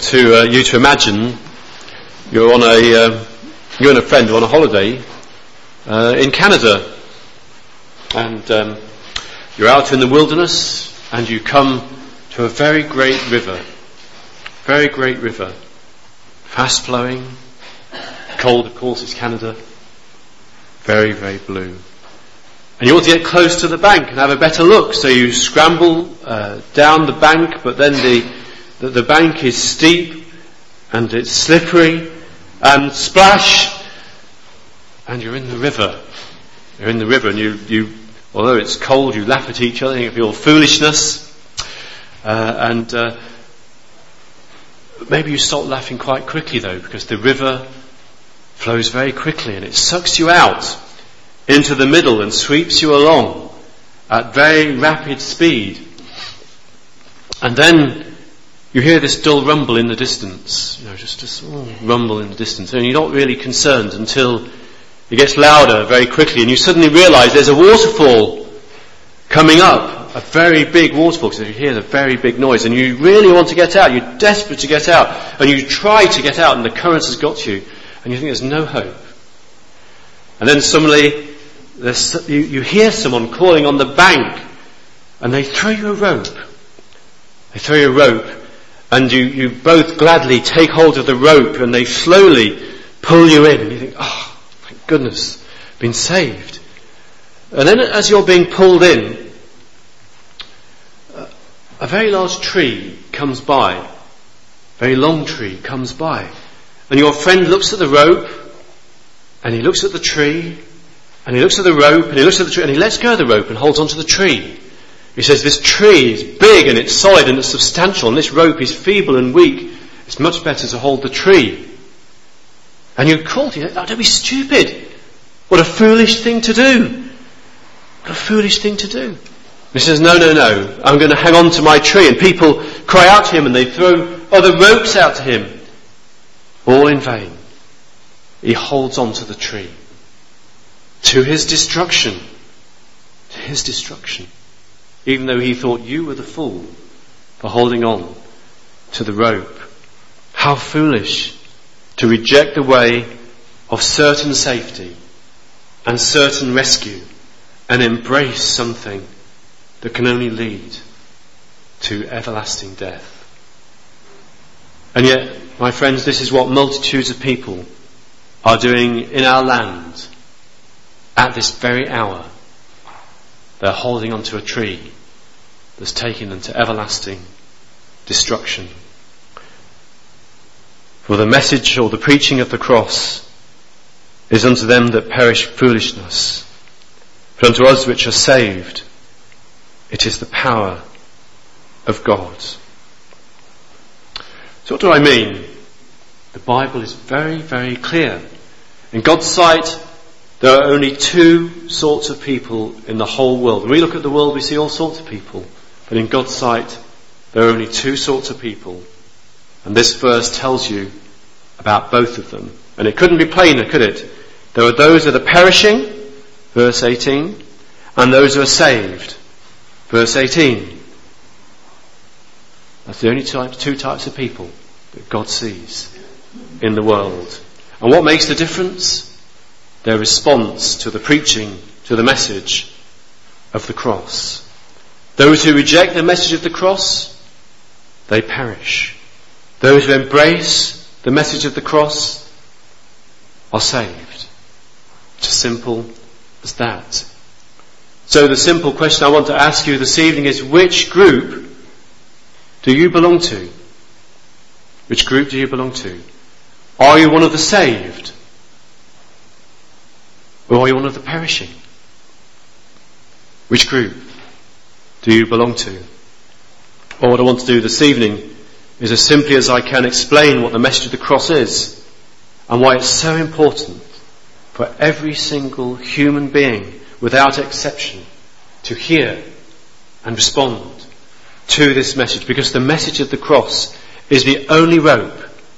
to you to imagine you and a friend are on a holiday in Canada, and you're out in the wilderness, and you come to a very great river, fast flowing, cold, of course, it's Canada, very, very blue. And you want to get close to the bank and have a better look, so you scramble down the bank, but then the bank is steep and it's slippery, and splash, and you're in the river. You're in the river, and you although it's cold, you laugh at each other, think of your foolishness, and maybe you stop laughing quite quickly though, because the river flows very quickly and it sucks you out into the middle and sweeps you along at very rapid speed. And then you hear this dull rumble in the distance, just a rumble in the distance, and you're not really concerned until it gets louder very quickly, and you suddenly realise there's a waterfall coming up, a very big waterfall, because you hear the very big noise, and you really want to get out, you're desperate to get out, and you try to get out, and the current has got you, and you think there's no hope. And then suddenly you hear someone calling on the bank, and they throw you a rope. And you both gladly take hold of the rope, and they slowly pull you in, and you think, oh, thank goodness, been saved. And then as you're being pulled in, a very large tree comes by, very long tree comes by, and your friend looks at the rope, and he looks at the tree, and he looks at the rope, and he looks at the tree, and he lets go of the rope and holds onto the tree. He says, this tree is big and it's solid and it's substantial, and this rope is feeble and weak. It's much better to hold the tree. And you're called, don't be stupid. What a foolish thing to do. And he says, no, I'm going to hang on to my tree. And people cry out to him and they throw other ropes out to him. All in vain. He holds on to the tree. To his destruction. Even though he thought you were the fool for holding on to the rope. How foolish to reject the way of certain safety and certain rescue and embrace something that can only lead to everlasting death. And yet, my friends, this is what multitudes of people are doing in our land at this very hour. They're holding onto a tree that's taking them to everlasting destruction. For the message or the preaching of the cross is unto them that perish foolishness, but unto us which are saved it is the power of God. So what do I mean? The Bible is very, very clear. In God's sight, there are only two sorts of people in the whole world. When we look at the world, we see all sorts of people. But in God's sight, there are only two sorts of people. And this verse tells you about both of them. And it couldn't be plainer, could it? There are those that are perishing, verse 18, and those who are saved, verse 18. That's the only two types of people that God sees in the world. And what makes the difference? Their response to the preaching, to the message of the cross. Those who reject the message of the cross, they perish. Those who embrace the message of the cross are saved. It's as simple as that. So the simple question I want to ask you this evening is, which group do you belong to? Which group do you belong to? Are you one of the saved? Or are you one of the perishing? Which group do you belong to? Well, what I want to do this evening is, as simply as I can, explain what the message of the cross is and why it's so important for every single human being, without exception, to hear and respond to this message. Because the message of the cross is the only rope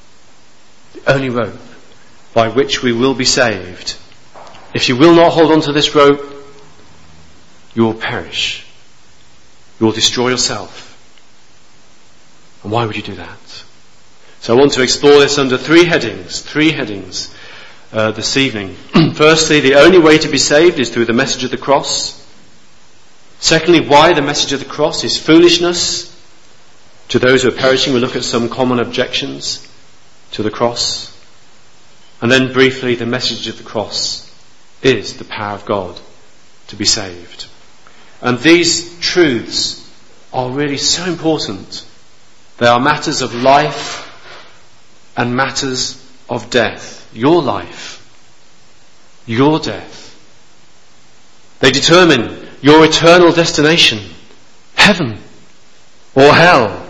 by which we will be saved. If you will not hold on to this rope, you will perish. You will destroy yourself. And why would you do that? So I want to explore this under three headings this evening. Firstly, the only way to be saved is through the message of the cross. Secondly, why the message of the cross is foolishness to those who are perishing. We'll look at some common objections to the cross. And then briefly, the message of the cross is the power of God to be saved. And these truths are really so important. They are matters of life and matters of death. Your life, your death. They determine your eternal destination, heaven or hell.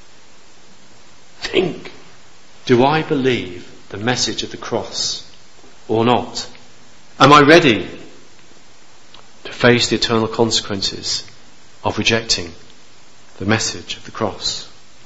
Think, do I believe the message of the cross or not? Am I ready to face the eternal consequences of rejecting the message of the cross?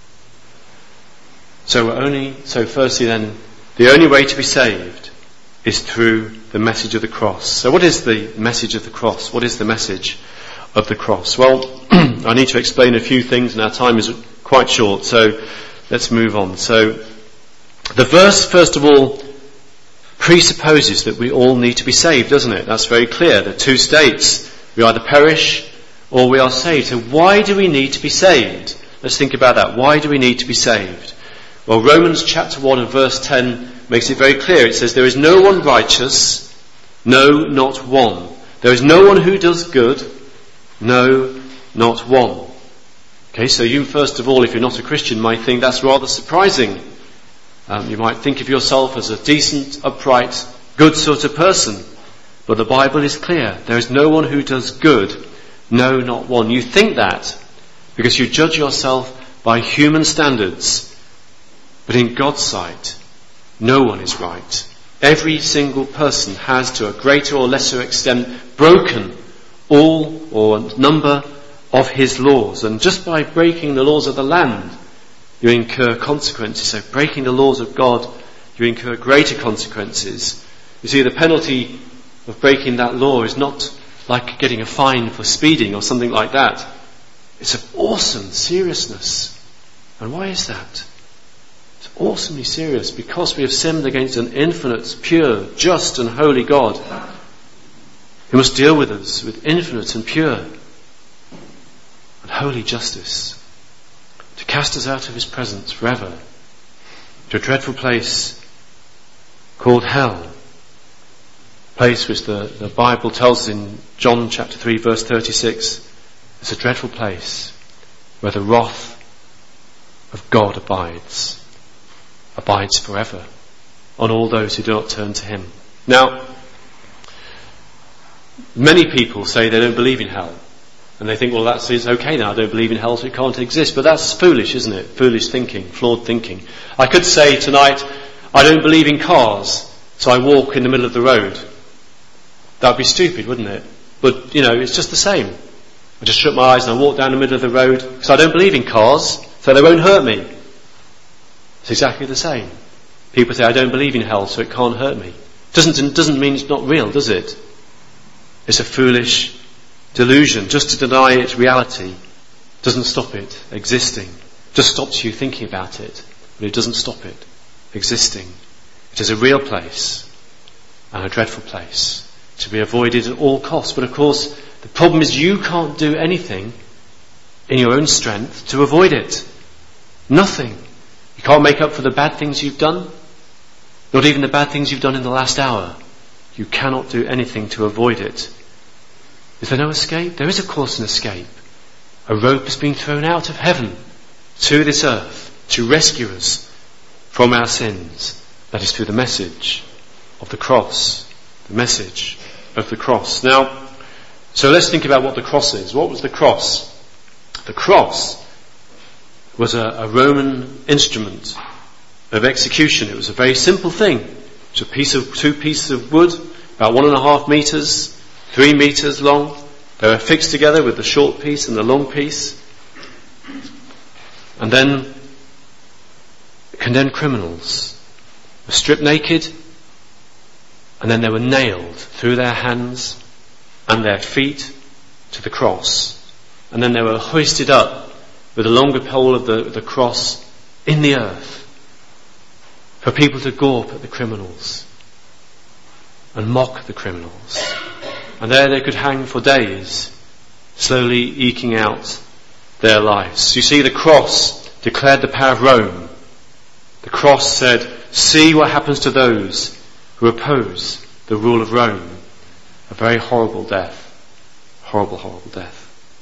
So firstly then, the only way to be saved is through the message of the cross. So what is the message of the cross? What is the message of the cross? Well, I need to explain a few things and our time is quite short, so let's move on. So the verse, first of all, presupposes that we all need to be saved, doesn't it? That's very clear. There are two states. We either perish or we are saved. So why do we need to be saved? Let's think about that. Why do we need to be saved? Well, Romans chapter 1 and verse 10 makes it very clear. It says, there is no one righteous, no, not one. There is no one who does good, no, not one. Okay, so you first of all, if you're not a Christian, might think that's rather surprising. You might think of yourself as a decent, upright, good sort of person. But the Bible is clear. There is no one who does good, no, not one. You think that because you judge yourself by human standards. But in God's sight, no one is right. Every single person has, to a greater or lesser extent, broken all or a number of his laws. And just by breaking the laws of the land, you incur consequences. So breaking the laws of God, you incur greater consequences. You see, the penalty of breaking that law is not like getting a fine for speeding or something like that. It's of awesome seriousness. And why is that? It's awesomely serious because we have sinned against an infinite, pure, just and holy God who must deal with us with infinite and pure and holy justice, to cast us out of his presence forever to a dreadful place called hell, a place which the Bible tells us in John chapter 3 verse 36, it's a dreadful place where the wrath of God abides forever on all those who do not turn to him. Now, many people say they don't believe in hell. And they think, well, that's okay now, I don't believe in hell, so it can't exist. But that's foolish, isn't it? Foolish thinking, flawed thinking. I could say tonight, I don't believe in cars, so I walk in the middle of the road. That would be stupid, wouldn't it? But, it's just the same. I just shut my eyes and I walk down the middle of the road, because I don't believe in cars, so they won't hurt me. It's exactly the same. People say, I don't believe in hell, so it can't hurt me. Doesn't mean it's not real, does it? It's a foolish delusion. Just to deny its reality doesn't stop it existing. Just stops you thinking about it, but it doesn't stop it existing. It is a real place and a dreadful place to be avoided at all costs. But of course, the problem is you can't do anything in your own strength to avoid it. Nothing. You can't make up for the bad things you've done, not even the bad things you've done in the last hour. You cannot do anything to avoid it. Is there no escape? There is, of course, an escape. A rope has been thrown out of heaven to this earth to rescue us from our sins. That is through the message of the cross. The message of the cross. Now, so let's think about what the cross is. What was the cross? The cross was a Roman instrument of execution. It was a very simple thing. It was two pieces of wood, about 1.5 meters, 3 meters long. They were fixed together with the short piece and the long piece. And then condemned criminals were stripped naked, and then they were nailed through their hands and their feet to the cross. And then they were hoisted up with the longer pole of the cross in the earth for people to gawp at the criminals and mock the criminals. And there they could hang for days, slowly eking out their lives. You see, the cross declared the power of Rome. The cross said, see what happens to those who oppose the rule of Rome. A very horrible death. Horrible, horrible death.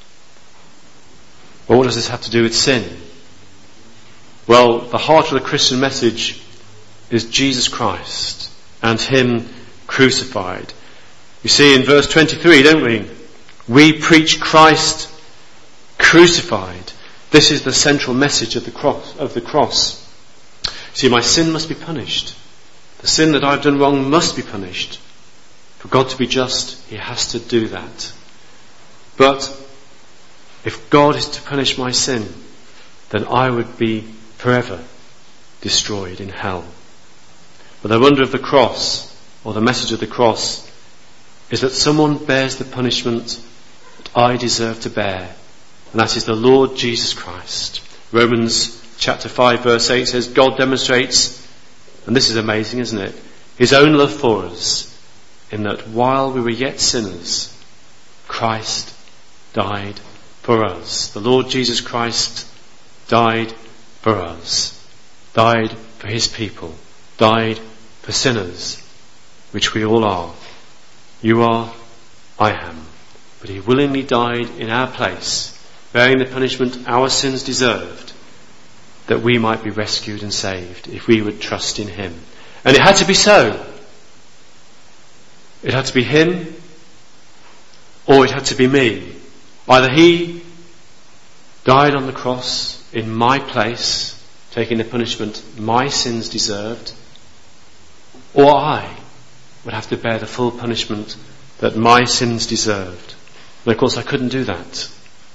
But what does this have to do with sin? Well, the heart of the Christian message is Jesus Christ and Him crucified. You see in verse 23, don't we? We preach Christ crucified. This is the central message of the cross. See, my sin must be punished. The sin that I've done wrong must be punished. For God to be just, He has to do that. But if God is to punish my sin, then I would be forever destroyed in hell. But the wonder of the cross, or the message of the cross, is that someone bears the punishment that I deserve to bear, and that is the Lord Jesus Christ. Romans chapter 5 verse 8 says, God demonstrates, and this is amazing, isn't it, His own love for us, in that while we were yet sinners, Christ died for us. The Lord Jesus Christ died for us, died for His people, died for sinners, which we all are. You are, I am. But He willingly died in our place, bearing the punishment our sins deserved, that we might be rescued and saved if we would trust in Him. And it had to be so. It had to be Him, or it had to be me. Either He died on the cross in my place, taking the punishment my sins deserved, or I would have to bear the full punishment that my sins deserved. And of course I couldn't do that.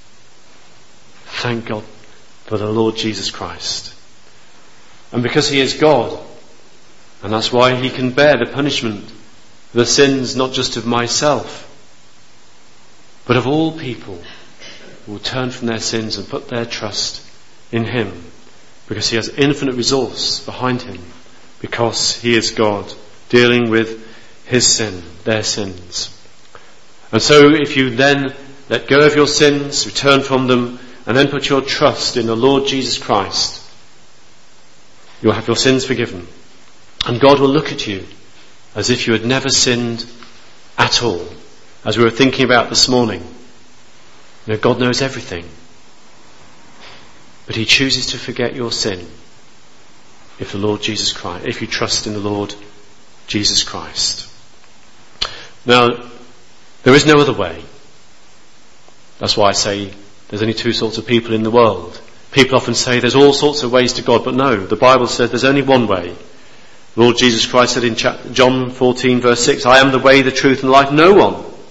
Thank God for the Lord Jesus Christ. And because He is God, and that's why He can bear the punishment, the sins not just of myself, but of all people who will turn from their sins and put their trust in Him, because He has infinite resource behind Him, because He is God dealing with His sin, their sins. And so if you then let go of your sins, return from them, and then put your trust in the Lord Jesus Christ, you'll have your sins forgiven. And God will look at you as if you had never sinned at all. As we were thinking about this morning, you know, God knows everything. But He chooses to forget your sin if you trust in the Lord Jesus Christ. Now, there is no other way. That's why I say there's only two sorts of people in the world. People often say there's all sorts of ways to God, but no, the Bible says there's only one way. Lord Jesus Christ said in John 14 verse 6, I am the way, the truth and life. No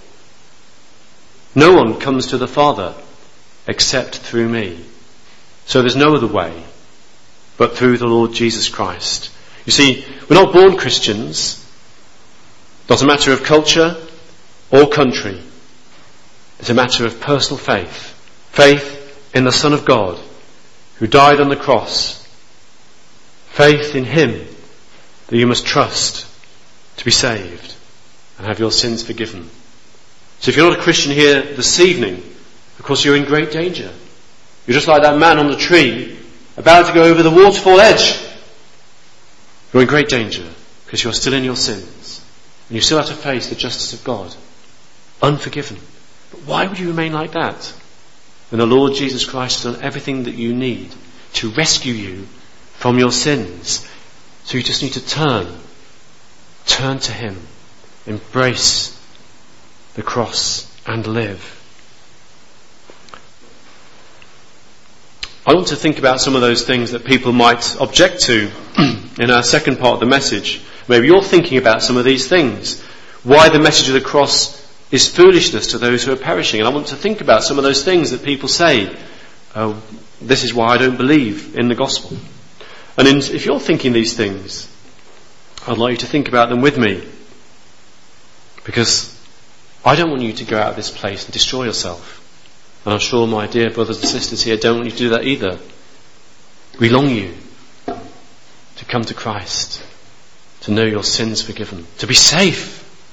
one comes to the Father except through me. So there's no other way but through the Lord Jesus Christ. You see, we're not born Christians. Not a matter of culture or country. It's a matter of personal faith. Faith in the Son of God who died on the cross. Faith in Him that you must trust to be saved and have your sins forgiven. So if you're not a Christian here this evening, of course you're in great danger. You're just like that man on the tree about to go over the waterfall edge. You're in great danger because you're still in your sins and you still have to face the justice of God. Unforgiven. But why would you remain like that when the Lord Jesus Christ has done everything that you need to rescue you from your sins? So you just need to turn to Him, embrace the cross and live. I want to think about some of those things that people might object to in our second part of the message. Maybe you're thinking about some of these things. Why the message of the cross is foolishness to those who are perishing. And I want to think about some of those things that people say. This is why I don't believe in the gospel. And if you're thinking these things, I'd like you to think about them with me. Because I don't want you to go out of this place and destroy yourself. And I'm sure my dear brothers and sisters here don't want you to do that either. We long you to come to Christ, to know your sins forgiven, to be safe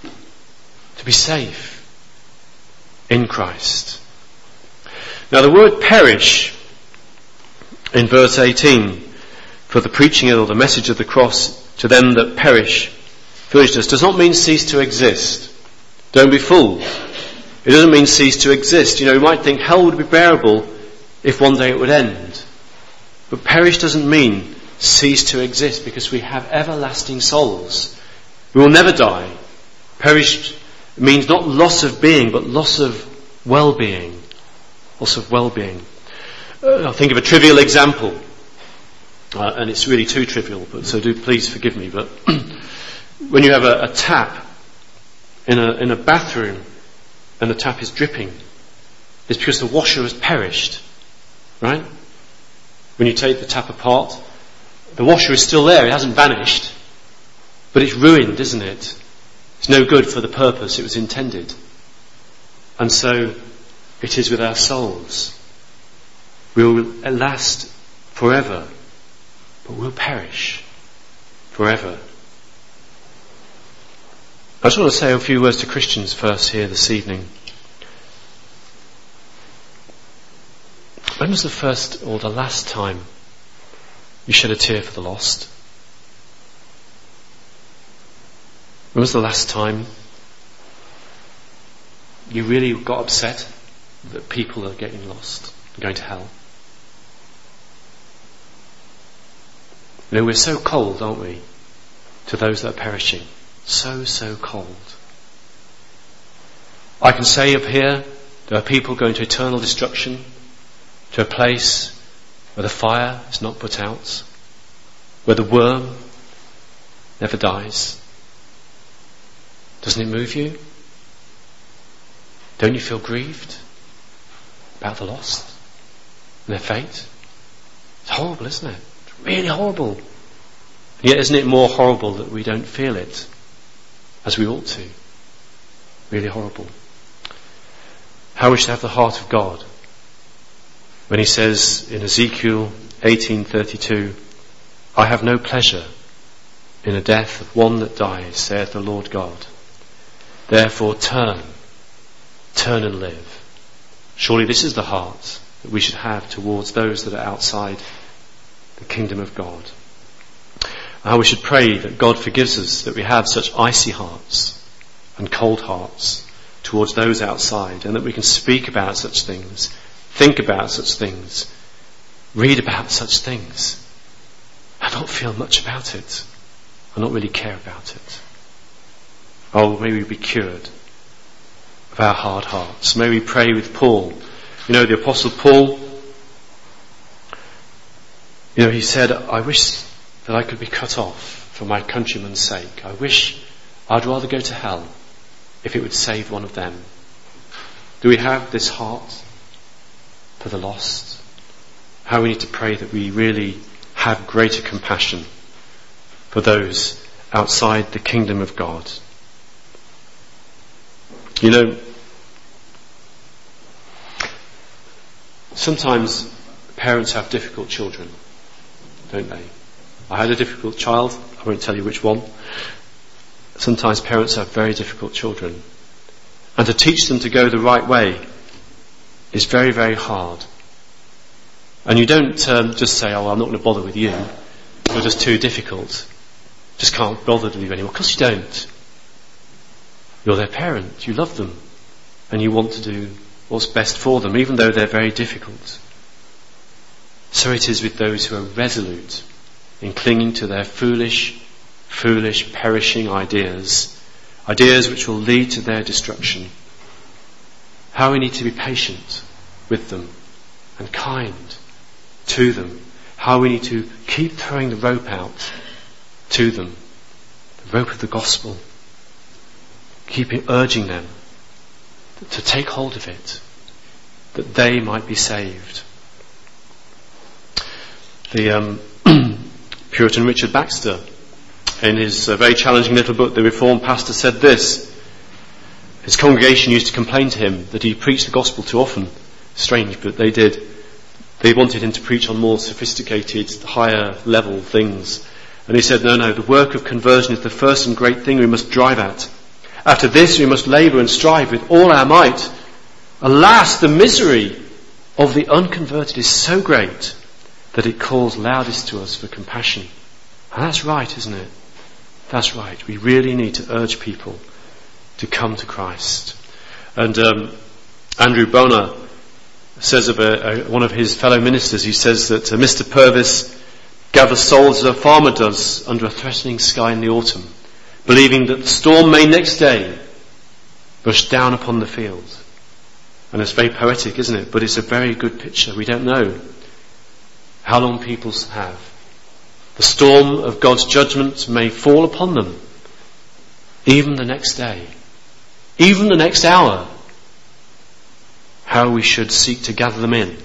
in Christ. Now the word perish in verse 18 for the preaching or the message of the cross to them that perish, foolishness, does not mean cease to exist. Don't be fooled. It doesn't mean cease to exist. You might think hell would be bearable if one day it would end. But perish doesn't mean cease to exist, because we have everlasting souls. We will never die. Perish means not loss of being, but loss of well-being. Loss of well-being. I'll think of a trivial example. And it's really too trivial, so do please forgive me. But when you have a tap in a bathroom and the tap is dripping, it's because the washer has perished, right? When you take the tap apart, the washer is still there, it hasn't vanished, but it's ruined, isn't it? It's no good for the purpose it was intended. And so it is with our souls. We will last forever, but we'll perish forever. I just want to say a few words to Christians first here this evening. When was the first or the last time you shed a tear for the lost? When was the last time you really got upset that people are getting lost and going to hell? We're so cold, aren't we, to those that are perishing. So cold. I can say up here, there are people going to eternal destruction, to a place where the fire is not put out, where the worm never dies. Doesn't it move you? Don't you feel grieved about the lost and their fate? It's horrible, isn't it? It's really horrible. And yet isn't it more horrible that we don't feel it as we ought to? Really horrible. How we should have the heart of God when he says in Ezekiel 18:32, I have no pleasure in the death of one that dies, saith the Lord God. Therefore turn and live. Surely this is the heart that we should have towards those that are outside the kingdom of God. How we should pray that God forgives us that we have such icy hearts and cold hearts towards those outside, and that we can speak about such things, think about such things, read about such things, and not feel much about it, and not really care about it. Oh, may we be cured of our hard hearts. May we pray with Paul. The Apostle Paul, he said, I wish that I could be cut off for my countrymen's sake. I'd rather go to hell if it would save one of them. Do we have this heart for the lost? How we need to pray that we really have greater compassion for those outside the kingdom of God. Sometimes parents have difficult children, don't they? I had a difficult child. I won't tell you which one. Sometimes parents have very difficult children. And to teach them to go the right way is very, very hard. And you don't just say, I'm not going to bother with you. You're just too difficult. Just can't bother with you anymore. Of course you don't. You're their parent. You love them. And you want to do what's best for them, even though they're very difficult. So it is with those who are resolute in clinging to their foolish, perishing ideas which will lead to their destruction. How we need to be patient with them and kind to them. How we need to keep throwing the rope out to them, the rope of the gospel. Keep urging them to take hold of it, that they might be saved. The Puritan Richard Baxter, in his very challenging little book, The Reformed Pastor, said this. His congregation used to complain to him that he preached the gospel too often. Strange, but they did. They wanted him to preach on more sophisticated, higher level things. And he said, no, the work of conversion is the first and great thing we must drive at. After this, we must labour and strive with all our might. Alas, the misery of the unconverted is so great that it calls loudest to us for compassion. And that's right, isn't it? That's right. We really need to urge people to come to Christ. And Andrew Bonar says of one of his fellow ministers, he says that Mr. Purvis gathers souls as a farmer does under a threatening sky in the autumn, believing that the storm may next day rush down upon the field. And it's very poetic, isn't it? But it's a very good picture. We don't know how long people have. The storm of God's judgment may fall upon them, even the next day, even the next hour. How we should seek to gather them in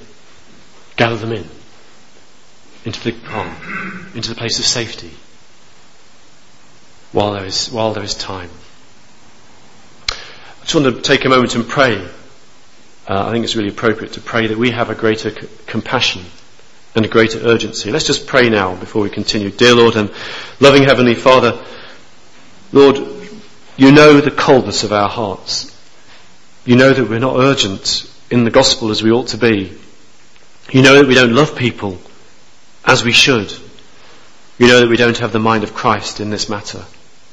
into the calm, into the place of safety, while there is time. I just want to take a moment and pray. I think it's really appropriate to pray that we have a greater compassion and a greater urgency. Let's just pray now before we continue. Dear Lord and loving Heavenly Father, Lord, you know the coldness of our hearts. You know that we're not urgent in the gospel as we ought to be. You know that we don't love people as we should. You know that we don't have the mind of Christ in this matter.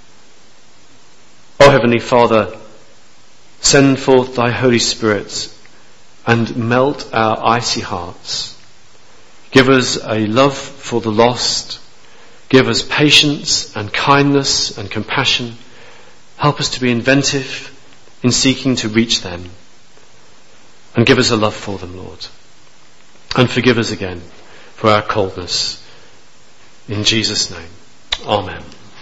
O Heavenly Father, send forth thy Holy Spirit and melt our icy hearts. Give us a love for the lost. Give us patience and kindness and compassion. Help us to be inventive in seeking to reach them. And give us a love for them, Lord. And forgive us again for our coldness. In Jesus' name. Amen.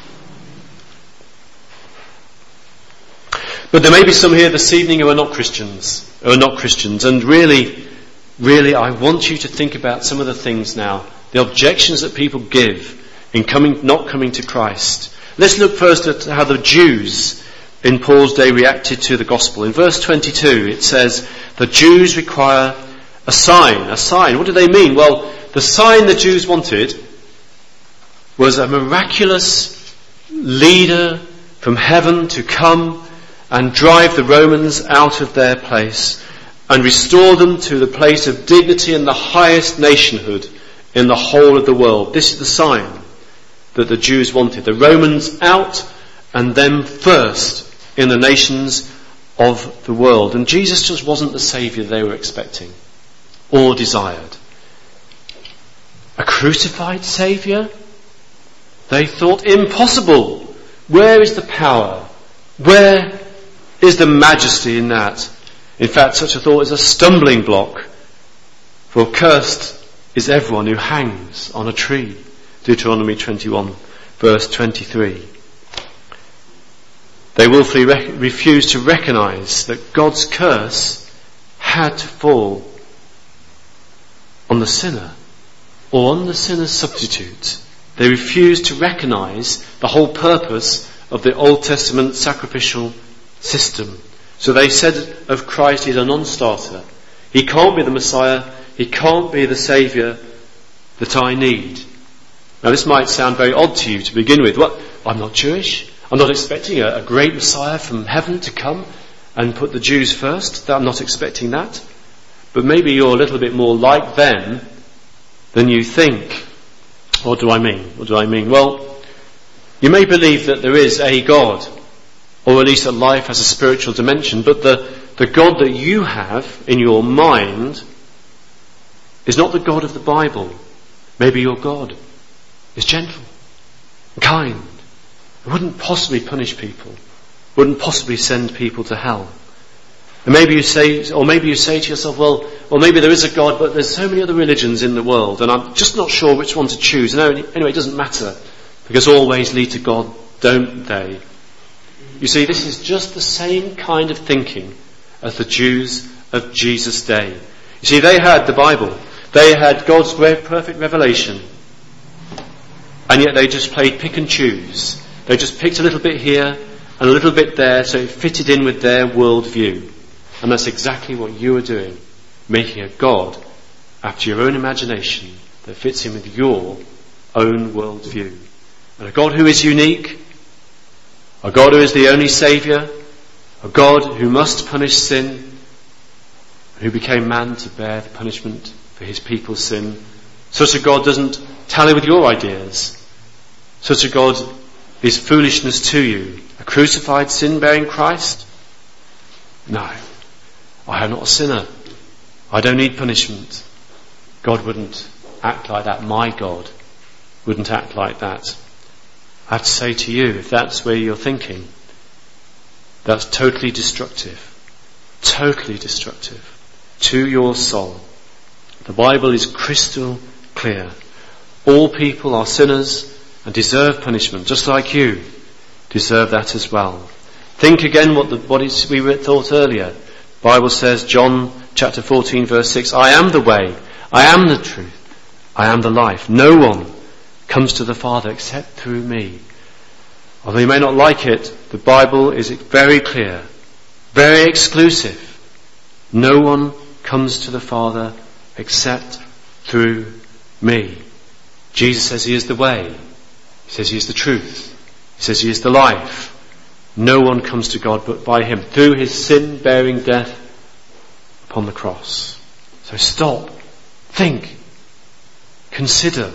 But there may be some here this evening who are not Christians. And really, I want you to think about some of the things now. The objections that people give in not coming to Christ. Let's look first at how the Jews in Paul's day reacted to the gospel. In verse 22 it says, the Jews require a sign. A sign. What do they mean? Well, the sign the Jews wanted was a miraculous leader from heaven to come and drive the Romans out of their place and restore them to the place of dignity and the highest nationhood in the whole of the world. This is the sign that the Jews wanted. The Romans out and them first in the nations of the world. And Jesus just wasn't the Saviour they were expecting or desired. A crucified Saviour? They thought impossible. Where is the power? Where is the majesty in that? In fact, such a thought is a stumbling block. For cursed is everyone who hangs on a tree. Deuteronomy 21, verse 23. They willfully refuse to recognise that God's curse had to fall on the sinner or on the sinner's substitute. They refuse to recognise the whole purpose of the Old Testament sacrificial system. So they said of Christ, he's a non-starter. He can't be the Messiah. He can't be the Saviour that I need. Now this might sound very odd to you to begin with. What? I'm not Jewish. I'm not expecting a great Messiah from heaven to come and put the Jews first. I'm not expecting that. But maybe you're a little bit more like them than you think. What do I mean? Well, you may believe that there is a God, or at least that life has a spiritual dimension, but the God that you have in your mind is not the God of the Bible. Maybe your God is gentle, kind, wouldn't possibly punish people, wouldn't possibly send people to hell. And maybe you say to yourself, well, maybe there is a God, but there's so many other religions in the world, and I'm just not sure which one to choose. No, anyway, it doesn't matter, because all ways lead to God, don't they? You see, this is just the same kind of thinking as the Jews of Jesus' day. You see, they had the Bible. They had God's perfect revelation. And yet they just played pick and choose. They just picked a little bit here and a little bit there so it fitted in with their worldview. And that's exactly what you are doing. Making a God after your own imagination that fits in with your own worldview. And a God who is unique, a God who is the only Saviour, a God who must punish sin, who became man to bear the punishment for his people's sin. Such a God doesn't tally with your ideas. Such a God is foolishness to you. A crucified, sin-bearing Christ? No. I am not a sinner. I don't need punishment. God wouldn't act like that. My God wouldn't act like that. I have to say to you, if that's where you're thinking, that's totally destructive. Totally destructive to your soul. The Bible is crystal clear. All people are sinners and deserve punishment, just like you deserve that as well. Think again we thought earlier. The Bible says, John chapter 14 verse 6, I am the way, I am the truth, I am the life. No one comes to the Father except through me. Although you may not like it, the Bible is very clear, very exclusive. No one comes to the Father except through me. Jesus says he is the way. He says he is the truth. He says he is the life. No one comes to God but by him, through his sin-bearing death upon the cross. So stop, think, consider.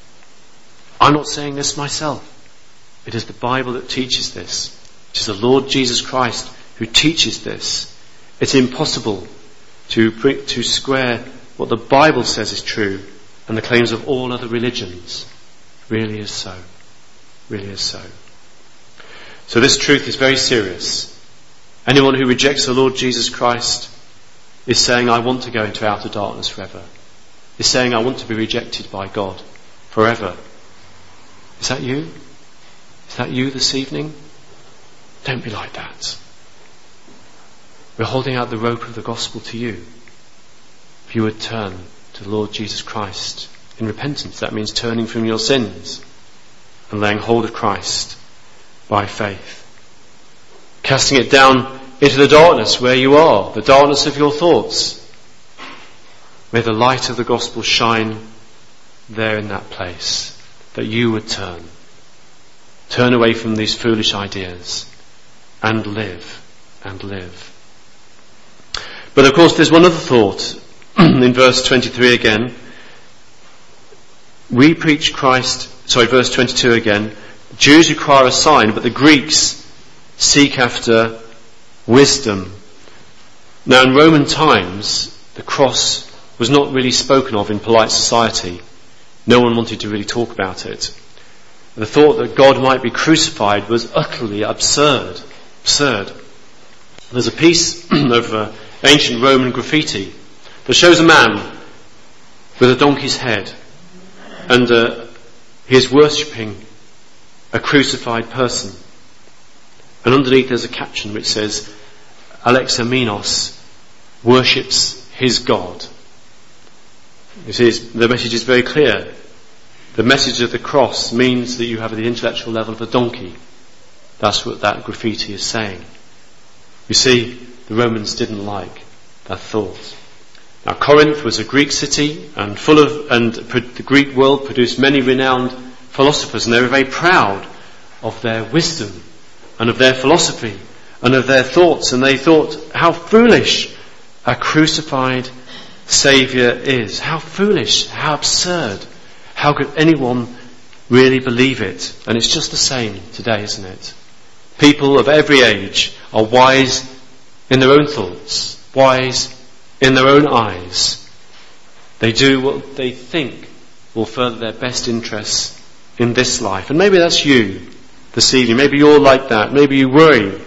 I'm not saying this myself. It is the Bible that teaches this. It is the Lord Jesus Christ who teaches this. It's impossible to square what the Bible says is true and the claims of all other religions. Really is so. Really is so. So this truth is very serious. Anyone who rejects the Lord Jesus Christ is saying, I want to go into outer darkness forever. Is saying, I want to be rejected by God forever. Is that you? Is that you this evening? Don't be like that. We're holding out the rope of the gospel to you. If you would turn to the Lord Jesus Christ in repentance, that means turning from your sins and laying hold of Christ by faith. Casting it down into the darkness where you are, the darkness of your thoughts. May the light of the gospel shine there in that place, that you would turn away from these foolish ideas and live and live. But of course there's one other thought in verse 23 again. We preach verse 22 again. Jews require a sign, but the Greeks seek after wisdom. Now in Roman times, the cross was not really spoken of in polite society. No one wanted to really talk about it. The thought that God might be crucified was utterly absurd. There's a piece of ancient Roman graffiti that shows a man with a donkey's head, and he is worshipping a crucified person. And underneath there's a caption which says, Alexamenos worships his God. You see, the message is very clear. The message of the cross means that you have the intellectual level of a donkey. That's what that graffiti is saying. You see, the Romans didn't like that thought. Now Corinth was a Greek city and the Greek world produced many renowned philosophers, and they were very proud of their wisdom and of their philosophy and of their thoughts, and they thought how foolish a crucified Saviour is. How foolish, how absurd. How could anyone really believe it? And it's just the same today, isn't it? People of every age are wise in their own thoughts, wise in their own eyes. They do what they think will further their best interests in this life. And maybe that's you this evening. Maybe you're like that. Maybe you worry,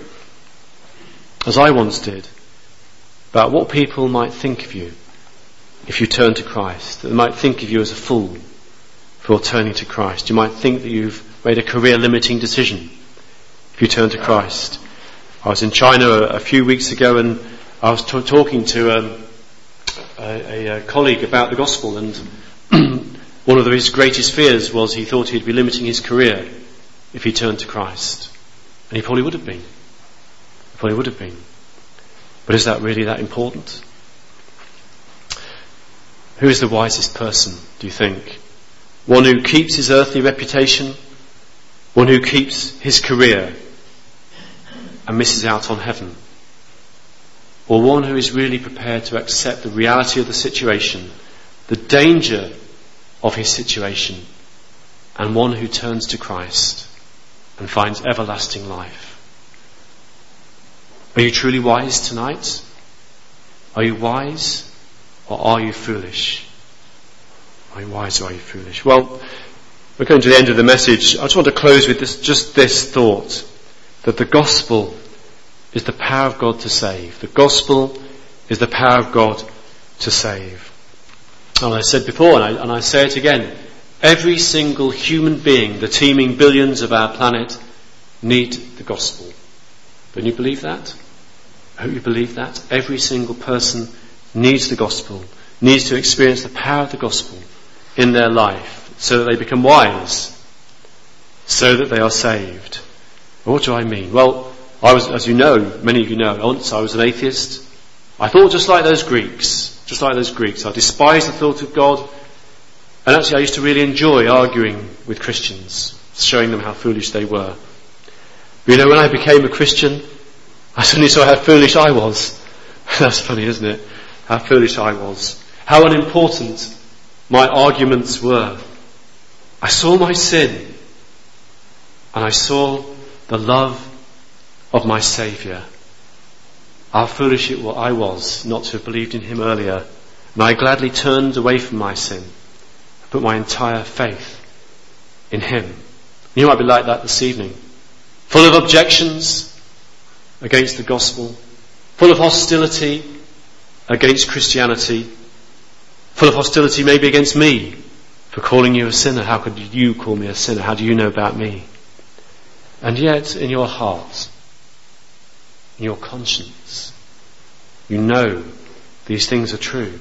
as I once did, about what people might think of you if you turn to Christ. They might think of you as a fool for turning to Christ. You might think that you've made a career-limiting decision if you turn to Christ. I was in China a few weeks ago, and I was talking to a colleague about the gospel, and one of his greatest fears was he thought he'd be limiting his career if he turned to Christ. And he probably would have been. But is that really that important? Who is the wisest person, do you think? One who keeps his earthly reputation one who keeps his career and misses out on heaven, or one who is really prepared to accept the reality of the situation, the danger of his situation, and one who turns to Christ and finds everlasting life. Are you truly wise tonight? Are you wise, or are you foolish? Are you wise or are you foolish? Well, we're going to the end of the message. I just want to close with this thought, that the gospel is the power of God to save. The gospel is the power of God to save. And I said before, and I say it again, every single human being, the teeming billions of our planet, need the gospel. Don't you believe that? I hope you believe that. Every single person needs the gospel, needs to experience the power of the gospel in their life, so that they become wise, so that they are saved. What do I mean? Well, I was, as you know, many of you know, once I was an atheist. I thought just like those Greeks. I despised the thought of God, and actually I used to really enjoy arguing with Christians, showing them how foolish they were. But when I became a Christian, I suddenly saw how foolish I was. That's funny, isn't it? How foolish I was. How unimportant my arguments were. I saw my sin, and I saw the love of my Saviour. How foolish I was not to have believed in him earlier. And I gladly turned away from my sin, put my entire faith in him. You might be like that this evening, full of objections against the gospel, full of hostility against Christianity, full of hostility maybe against me for calling you a sinner. How could you call me a sinner? How do you know about me? And yet in your heart, in your conscience, you know these things are true.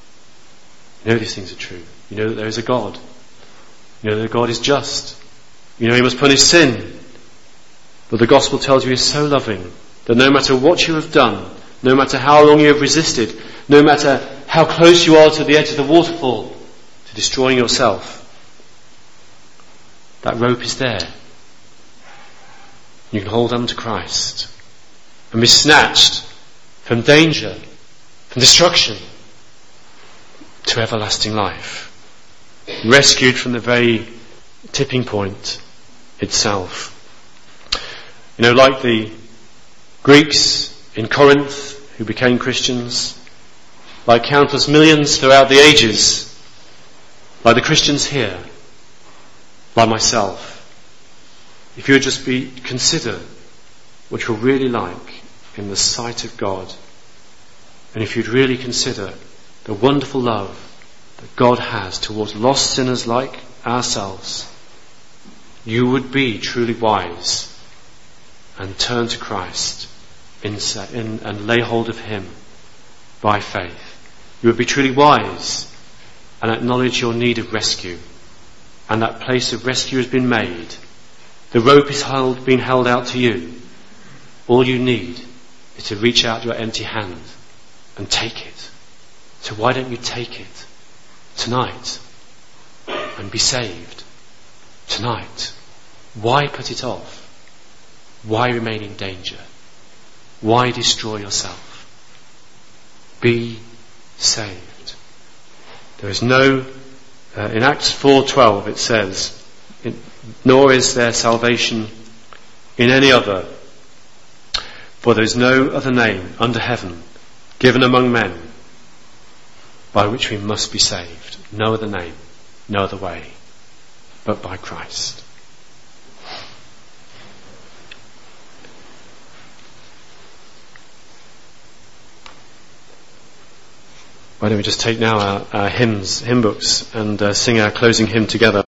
You know these things are true. You know that there is a God. You know that God is just. You know he must punish sin. But the gospel tells you he is so loving that no matter what you have done, no matter how long you have resisted, no matter how close you are to the edge of the waterfall, to destroying yourself, that rope is there. You can hold on to Christ and be snatched from danger, from destruction, to everlasting life. Rescued from the very tipping point itself. Like the Greeks in Corinth who became Christians, like countless millions throughout the ages, like the Christians here, like myself, if you would just consider what you're really like in the sight of God, and if you'd really consider the wonderful love that God has towards lost sinners like ourselves, you would be truly wise and turn to Christ and lay hold of him by faith. You would be truly wise and acknowledge your need of rescue, and that place of rescue has been made. The rope is being held out to you. All you need is to reach out your empty hand and take it. So why don't you take it tonight and be saved tonight? Why put it off? Why remain in danger? Why destroy yourself? Be saved. There is no, in Acts 4:12 it says, nor is there salvation in any other, for there is no other name under heaven given among men by which we must be saved. No other name, no other way, but by Christ. Why don't we just take now our hymn books and sing our closing hymn together.